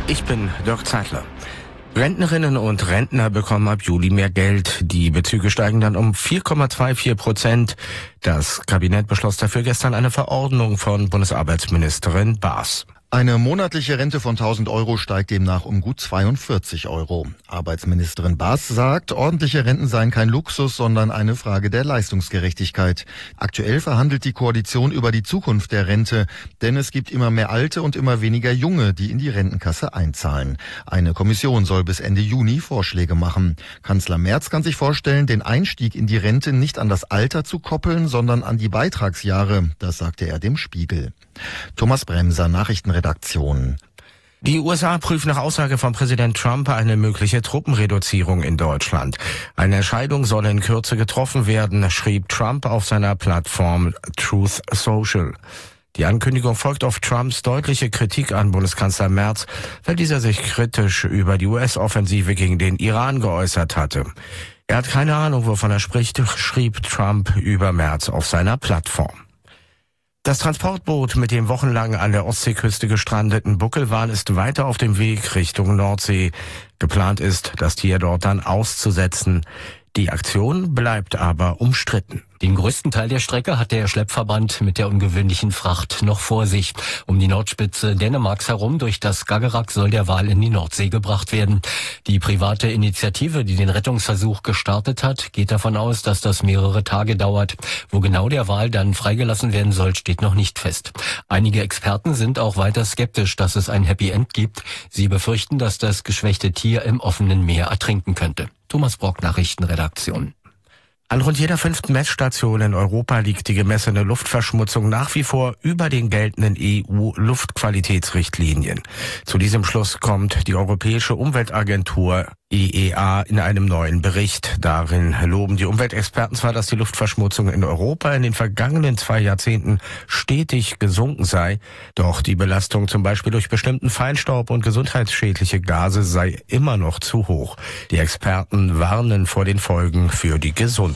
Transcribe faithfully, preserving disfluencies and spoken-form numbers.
Ich bin Dirk Zeitler. Rentnerinnen und Rentner bekommen ab Juli mehr Geld. Die Bezüge steigen dann um vier Komma vierundzwanzig Prozent. Das Kabinett beschloss dafür gestern eine Verordnung von Bundesarbeitsministerin Baas. Eine monatliche Rente von tausend Euro steigt demnach um gut zweiundvierzig Euro. Arbeitsministerin Baas sagt, ordentliche Renten seien kein Luxus, sondern eine Frage der Leistungsgerechtigkeit. Aktuell verhandelt die Koalition über die Zukunft der Rente, denn es gibt immer mehr Alte und immer weniger Junge, die in die Rentenkasse einzahlen. Eine Kommission soll bis Ende Juni Vorschläge machen. Kanzler Merz kann sich vorstellen, den Einstieg in die Rente nicht an das Alter zu koppeln, sondern an die Beitragsjahre. Das sagte er dem Spiegel. Thomas Bremser, Nachrichtenredaktion. Die U S A prüfen nach Aussage von Präsident Trump eine mögliche Truppenreduzierung in Deutschland. Eine Entscheidung soll in Kürze getroffen werden, schrieb Trump auf seiner Plattform Truth Social. Die Ankündigung folgt auf Trumps deutliche Kritik an Bundeskanzler Merz, weil dieser sich kritisch über die U S-Offensive gegen den Iran geäußert hatte. Er hat keine Ahnung, wovon er spricht, schrieb Trump über Merz auf seiner Plattform. Das Transportboot mit dem wochenlang an der Ostseeküste gestrandeten Buckelwal ist weiter auf dem Weg Richtung Nordsee. Geplant ist, das Tier dort dann auszusetzen. Die Aktion bleibt aber umstritten. Den größten Teil der Strecke hat der Schleppverband mit der ungewöhnlichen Fracht noch vor sich. Um die Nordspitze Dänemarks herum durch das Skagerrak soll der Wal in die Nordsee gebracht werden. Die private Initiative, die den Rettungsversuch gestartet hat, geht davon aus, dass das mehrere Tage dauert. Wo genau der Wal dann freigelassen werden soll, steht noch nicht fest. Einige Experten sind auch weiter skeptisch, dass es ein Happy End gibt. Sie befürchten, dass das geschwächte Tier im offenen Meer ertrinken könnte. Thomas Brock, Nachrichtenredaktion. An rund jeder fünften Messstation in Europa liegt die gemessene Luftverschmutzung nach wie vor über den geltenden E U-Luftqualitätsrichtlinien. Zu diesem Schluss kommt die Europäische Umweltagentur E E A in einem neuen Bericht. Darin loben die Umweltexperten zwar, dass die Luftverschmutzung in Europa in den vergangenen zwei Jahrzehnten stetig gesunken sei, doch die Belastung zum Beispiel durch bestimmten Feinstaub und gesundheitsschädliche Gase sei immer noch zu hoch. Die Experten warnen vor den Folgen für die Gesundheit.